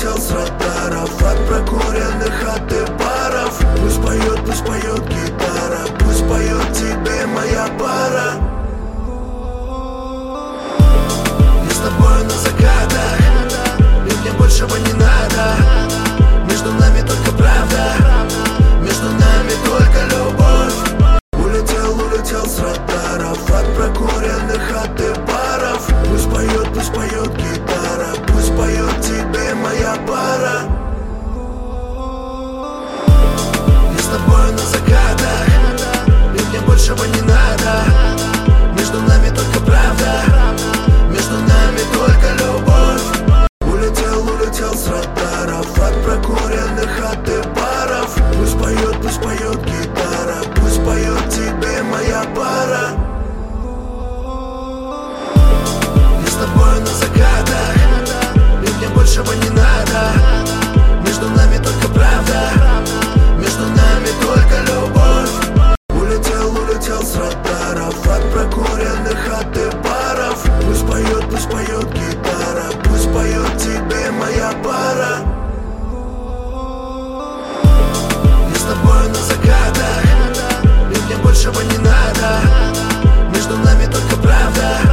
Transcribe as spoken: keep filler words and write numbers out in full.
улетел с радаров, от прокуренных, от и баров. Пусть поет, пусть поет гитара, пусть поет тебе моя пара. Я с тобою на закатах, и мне большего не надо. Между нами только правда, между нами только любовь. Улетел, улетел с радаров, от прокуренных, от и баров. Пусть поет, пусть поет гитара, пусть поет тебе моя пара. Я с тобою на закатах, и мне большего не надо. Между нами только правда, между нами только любовь. Улетел, улетел с радаров, от прокуренных, от и баров. Пусть поет, пусть поет гитара, пусть поет тебе моя пара. Я с тобою на закатах, и мне большего не надо. Между нами только правда, между нами только любовь. Улетел, улетел с радаров, от прокуренных, от и баров. Пусть поет, пусть поет